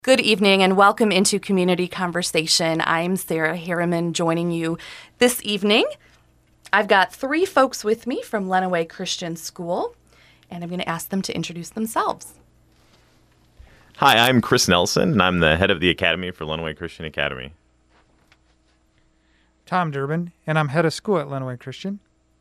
Good evening and welcome into Community Conversation. I'm Sarah Harriman joining you this evening. I've got three folks with me from Lenawee Christian School, and I'm going to ask them to introduce themselves. Hi, I'm Chris Nelson, and I'm the head of the Academy for Lenawee Christian Academy. Tom Durbin, and I'm head of school at Lenawee Christian.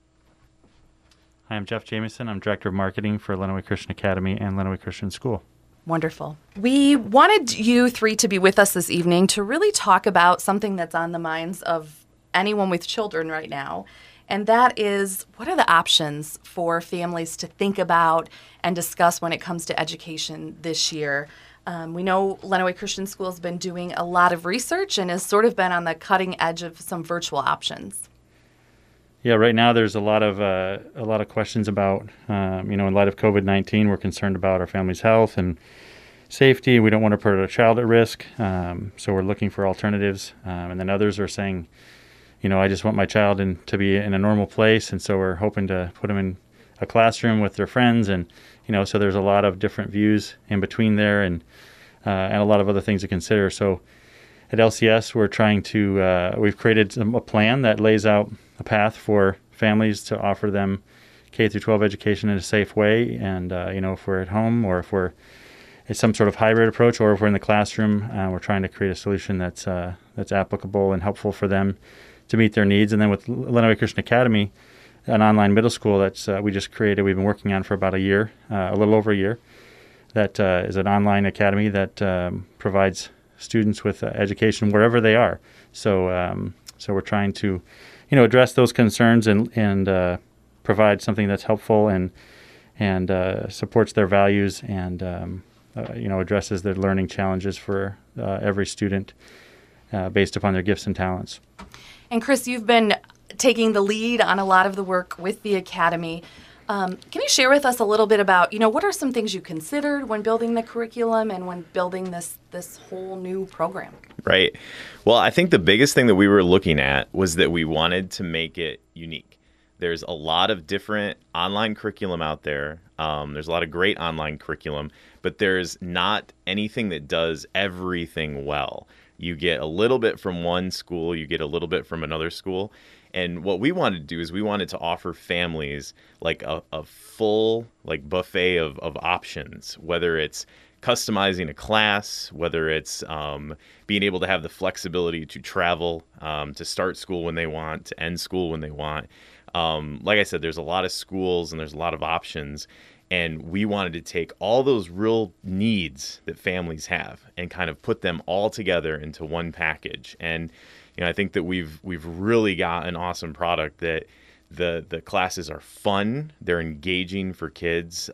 Hi, I'm Jeff Jamieson. I'm Director of Marketing for Lenawee Christian Academy and Lenawee Christian School. Wonderful. We wanted you three to be with us this evening to really talk about something that's on the minds of anyone with children right now, and that is, what are the options for families to think about and discuss when it comes to education this year? We know Lenawee Christian School has been doing a lot of research and has sort of been on the cutting edge of some virtual options. Yeah, right now there's a lot of questions about, in light of COVID-19, we're concerned about our family's health and safety. We don't want to put our child at risk, so we're looking for alternatives. And then others are saying, I just want my child to be in a normal place, and so we're hoping to put them in a classroom with their friends, and so there's a lot of different views in between there, and a lot of other things to consider. So at LCS, we're trying to we've created a plan that lays out a path for families to offer them K through 12 education in a safe way, and if we're at home or if it's some sort of hybrid approach, or if we're in the classroom, we're trying to create a solution that's applicable and helpful for them to meet their needs. And then with Lenawee Christian Academy, an online middle school that's we just created, we've been working on for about a year, a little over a year. That is an online academy that provides students with education wherever they are. So we're trying to, address those concerns and provide something that's helpful and supports their values and addresses their learning challenges for every student based upon their gifts and talents. And Chris, you've been taking the lead on a lot of the work with the Academy. Can you share with us a little bit about, what are some things you considered when building the curriculum and when building this whole new program? Right. Well, I think the biggest thing that we were looking at was that we wanted to make it unique. There's a lot of different online curriculum out there. There's a lot of great online curriculum, but there's not anything that does everything well. You get a little bit from one school, you get a little bit from another school. And what we wanted to do is we wanted to offer families like a full buffet of options, whether it's customizing a class, whether it's being able to have the flexibility to travel, to start school when they want, to end school when they want. Like I said, there's a lot of schools and there's a lot of options. And we wanted to take all those real needs that families have and kind of put them all together into one package. And I think that we've really got an awesome product that the classes are fun, they're engaging for kids.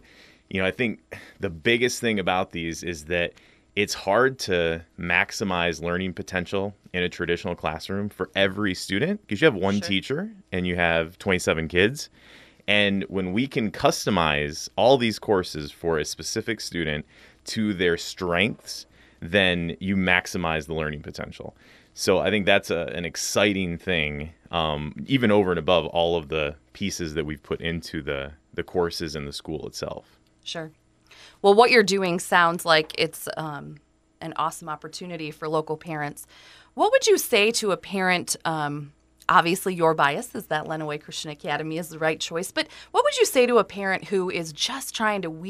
I think the biggest thing about these is that it's hard to maximize learning potential in a traditional classroom for every student because you have one teacher and you have 27 kids. And when we can customize all these courses for a specific student to their strengths, then you maximize the learning potential. So I think that's an exciting thing, even over and above all of the pieces that we've put into the courses in the school itself. Sure. Well, what you're doing sounds like it's an awesome opportunity for local parents. What would you say to a parent? Obviously, your bias is that Lenawee Christian Academy is the right choice, but what would you say to a parent who is just trying to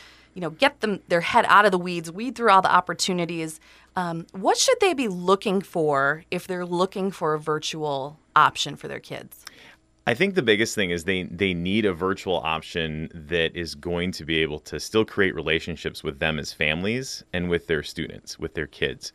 get their head out of the weeds, weed through all the opportunities? What should they be looking for if they're looking for a virtual option for their kids? I think the biggest thing is they need a virtual option that is going to be able to still create relationships with them as families and with their students, with their kids.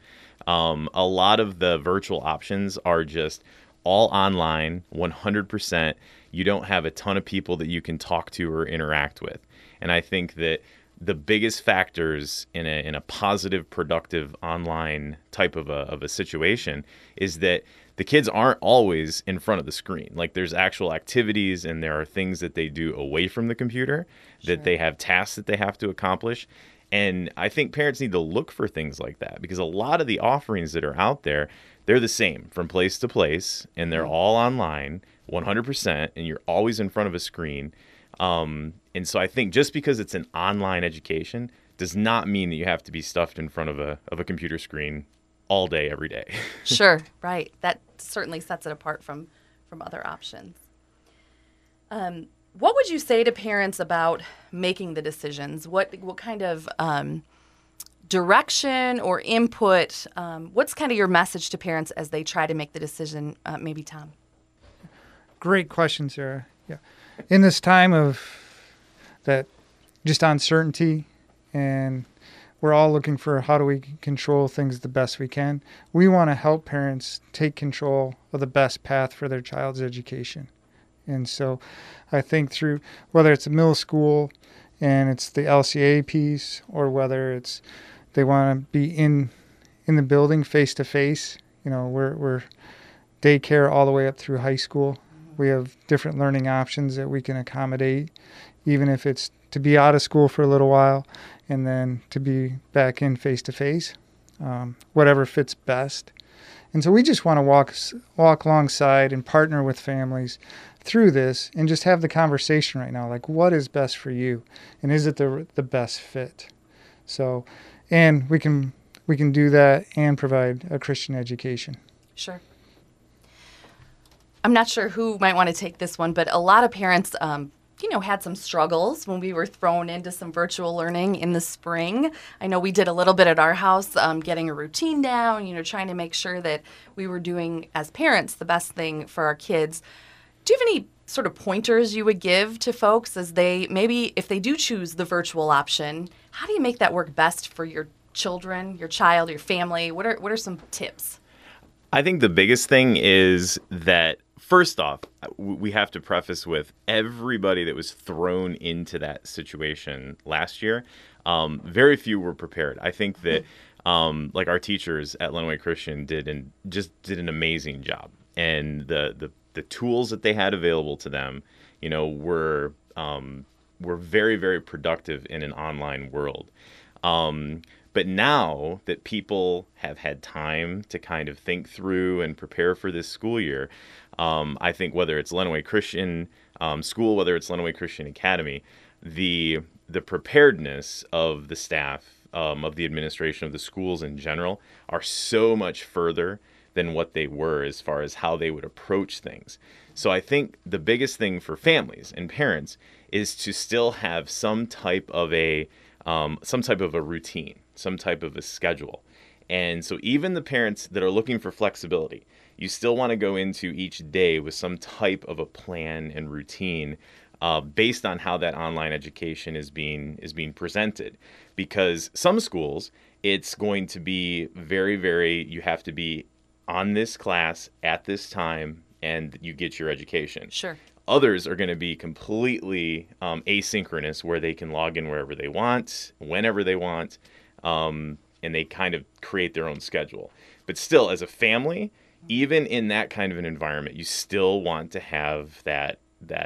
A lot of the virtual options are just all online, 100%. You don't have a ton of people that you can talk to or interact with. And I think that the biggest factors in a positive, productive online type of a situation is that the kids aren't always in front of the screen. Like there's actual activities and there are things that they do away from the computer, that they have tasks that they have to accomplish. And I think parents need to look for things like that because a lot of the offerings that are out there, they're the same from place to place and they're all online 100% and you're always in front of a screen. And so I think just because it's an online education does not mean that you have to be stuffed in front of a computer screen all day, every day. Sure, right. That certainly sets it apart from other options. What would you say to parents about making the decisions? What kind of direction or input? What's kind of your message to parents as they try to make the decision? Maybe Tom. Great question, Sarah. Yeah. In this time of that just uncertainty, and we're all looking for how do we control things the best we can, we want to help parents take control of the best path for their child's education. And so I think through whether it's a middle school and it's the LCA piece, or whether it's they want to be in the building face to face, we're daycare all the way up through high school. We have different learning options that we can accommodate, even if it's to be out of school for a little while and then to be back in face to face, whatever fits best. And so we just want to walk alongside and partner with families through this and just have the conversation right now, like what is best for you, and is it the best fit? So, and we can do that and provide a Christian education. Sure. I'm not sure who might want to take this one, but a lot of parents, had some struggles when we were thrown into some virtual learning in the spring. I know we did a little bit at our house, getting a routine down, trying to make sure that we were doing, as parents, the best thing for our kids. Do you have any sort of pointers you would give to folks as they, maybe if they do choose the virtual option, how do you make that work best for your children, your child, your family? What are some tips? I think the biggest thing is that, first off, we have to preface with everybody that was thrown into that situation last year. Very few were prepared. I think that like our teachers at Lenawee Christian did an amazing job, and the tools that they had available to them, were very, very productive in an online world. But now that people have had time to kind of think through and prepare for this school year, I think whether it's Lenawee Christian School, whether it's Lenawee Christian Academy, the preparedness of the staff, of the administration of the schools in general, are so much further than what they were as far as how they would approach things. So I think the biggest thing for families and parents is to still have some type of a routine, some type of a schedule. And so even the parents that are looking for flexibility, you still want to go into each day with some type of a plan and routine based on how that online education is being presented. Because some schools, it's going to be very, very, you have to be on this class at this time and you get your education. Sure. Others are going to be completely asynchronous, where they can log in wherever they want, whenever they want, and they kind of create their own schedule. But still, as a family, even in that kind of an environment, you still want to have that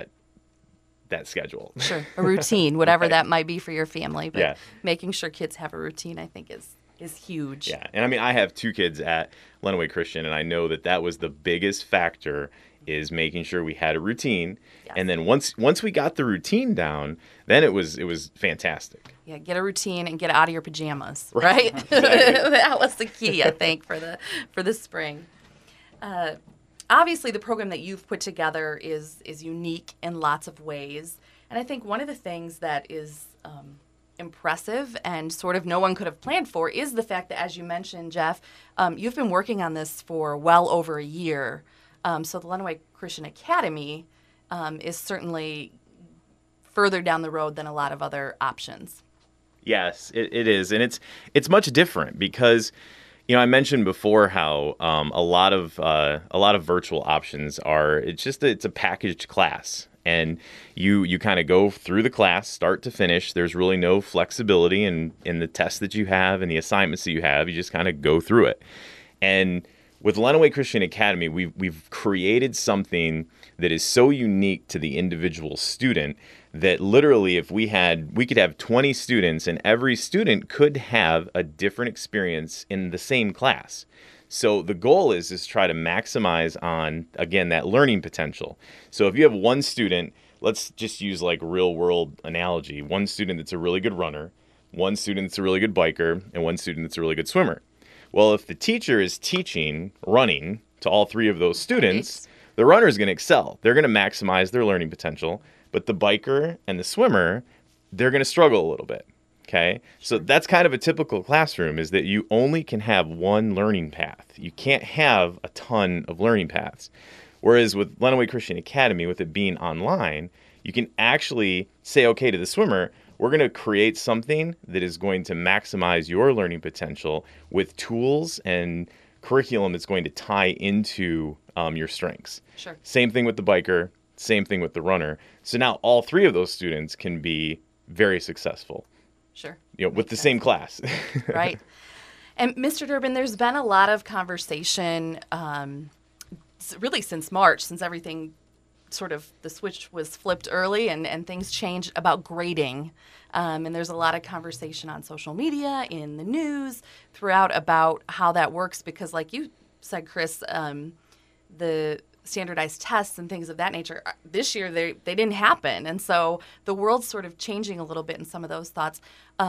schedule. Sure, a routine, whatever Right. that might be for your family. But Yeah. making sure kids have a routine, I think, is huge. Yeah, and I mean, I have 2 kids at Lenawee Christian, and I know that was the biggest factor, is making sure we had a routine. Yes. And then once we got the routine down, then it was fantastic. Yeah, get a routine and get out of your pajamas, Right. right? Exactly. That was the key, I think, for the spring. Obviously, the program that you've put together is unique in lots of ways. And I think one of the things that is impressive and sort of no one could have planned for is the fact that, as you mentioned, Jeff, you've been working on this for well over a year. So the Lenawee Christian Academy is certainly further down the road than a lot of other options. Yes, it is, and it's much different because, I mentioned before how a lot of virtual options are it's a packaged class, and you kind of go through the class start to finish. There's really no flexibility in the tests that you have and the assignments that you have. You just kind of go through it. And with Lenawee Christian Academy, we've created something that is so unique to the individual student that literally if we could have 20 students, and every student could have a different experience in the same class. So the goal is try to maximize on, again, that learning potential. So if you have one student, let's just use like real world analogy, one student that's a really good runner, one student that's a really good biker, and one student that's a really good swimmer. Well, if the teacher is teaching running to all three of those students, the runner is going to excel. They're going to maximize their learning potential. But the biker and the swimmer, they're going to struggle a little bit. Okay? So that's kind of a typical classroom, is that you only can have one learning path. You can't have a ton of learning paths. Whereas with Lenawee Christian Academy, with it being online, you can actually say, okay, to the swimmer, we're going to create something that is going to maximize your learning potential with tools and curriculum that's going to tie into your strengths. Sure. Same thing with the biker, same thing with the runner. So now all three of those students can be very successful. Sure. With the same class. Right. And Mr. Durbin, there's been a lot of conversation really since March, since everything sort of the switch was flipped early and things changed about grading. And there's a lot of conversation on social media, in the news, throughout about how that works because like you said, Chris, the standardized tests and things of that nature, this year they didn't happen. And so the world's sort of changing a little bit in some of those thoughts.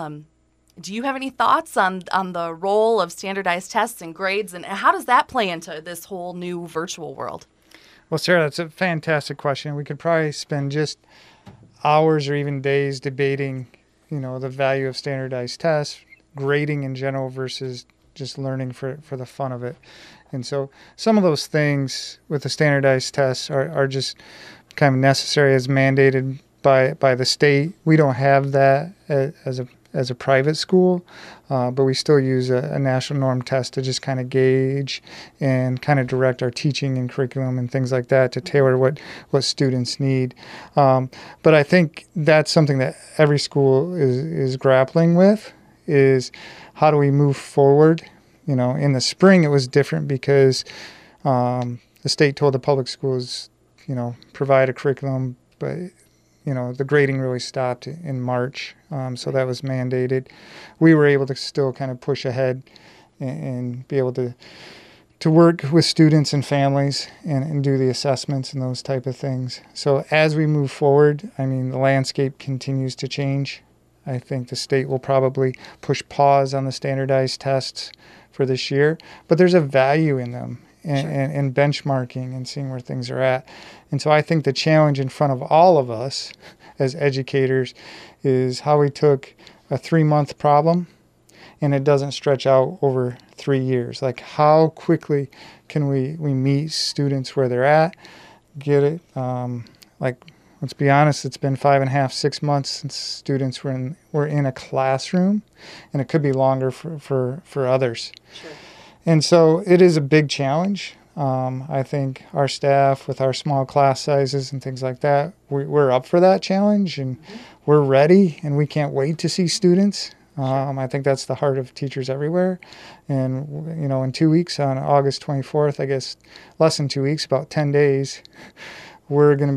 Do you have any thoughts on the role of standardized tests and grades, and how does that play into this whole new virtual world? Well, Sarah, that's a fantastic question. We could probably spend just hours or even days debating, the value of standardized tests, grading in general versus just learning for the fun of it. And so some of those things with the standardized tests are just kind of necessary as mandated by the state. We don't have that as a private school, but we still use a national norm test to just kind of gauge and kind of direct our teaching and curriculum and things like that to tailor what students need. But I think that's something that every school is grappling with, is how do we move forward? In the spring it was different because the state told the public schools, provide a curriculum, but the grading really stopped in March, so that was mandated. We were able to still kind of push ahead and be able to work with students and families and do the assessments and those type of things. So as we move forward, the landscape continues to change. I think the state will probably push pause on the standardized tests for this year, but there's a value in them. And benchmarking and seeing where things are at. And so I think the challenge in front of all of us as educators is how we took a 3-month problem and it doesn't stretch out over 3 years. Like how quickly can we meet students where they're at, get it, let's be honest, it's been 5.5, 6 months since students were in a classroom, and it could be longer for others. Sure. And so it is a big challenge. I think our staff, with our small class sizes and things like that, we're up for that challenge, and we're ready, and we can't wait to see students. I think that's the heart of teachers everywhere. And, in 2 weeks, on August 24th, I guess less than 2 weeks, about 10 days, we're going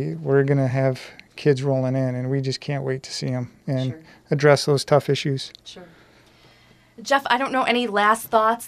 to have kids rolling in, and we just can't wait to see them and address those tough issues. Sure. Jeff, I don't know, any last thoughts,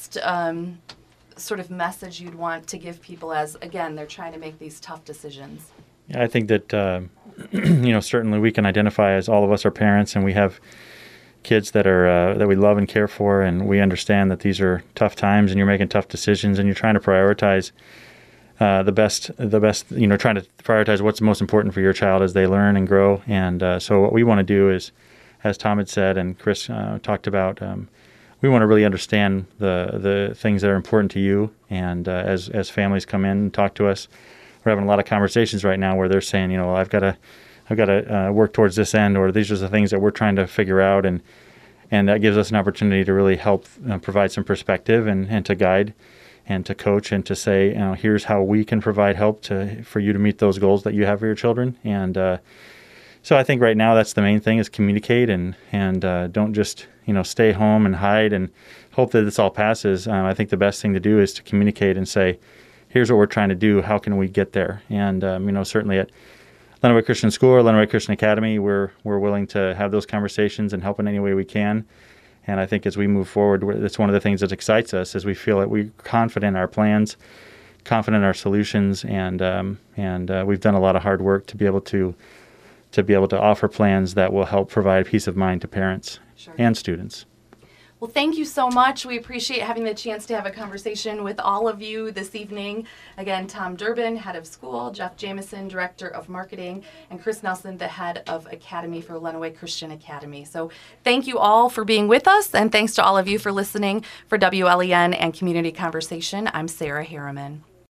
sort of message you'd want to give people as, again, they're trying to make these tough decisions? Yeah, I think that, certainly we can identify, as all of us are parents, and we have kids that are that we love and care for, and we understand that these are tough times, and you're making tough decisions, and you're trying to prioritize the best, trying to prioritize what's most important for your child as they learn and grow. And so what we want to do is, as Tom had said and Chris talked about, we want to really understand the things that are important to you. And as families come in and talk to us, we're having a lot of conversations right now where they're saying, I've got to work towards this end, or these are the things that we're trying to figure out, and that gives us an opportunity to really help provide some perspective and to guide and to coach and to say, here's how we can provide help for you to meet those goals that you have for your children. And so I think right now that's the main thing, is communicate and don't just stay home and hide and hope that this all passes. I think the best thing to do is to communicate and say, here's what we're trying to do. How can we get there? And certainly at Lenawee Christian School or Lenawee Christian Academy, we're willing to have those conversations and help in any way we can. And I think as we move forward, that's one of the things that excites us, is we feel that we're confident in our plans, confident in our solutions, and we've done a lot of hard work to be able to to be able to offer plans that will help provide peace of mind to parents and students. Well, thank you so much. We appreciate having the chance to have a conversation with all of you this evening. Again, Tom Durbin, head of school, Jeff Jameson, director of marketing, and Chris Nelson, the head of Academy for Lenawee Christian Academy. So thank you all for being with us, and thanks to all of you for listening. For WLEN and Community Conversation, I'm Sarah Harriman.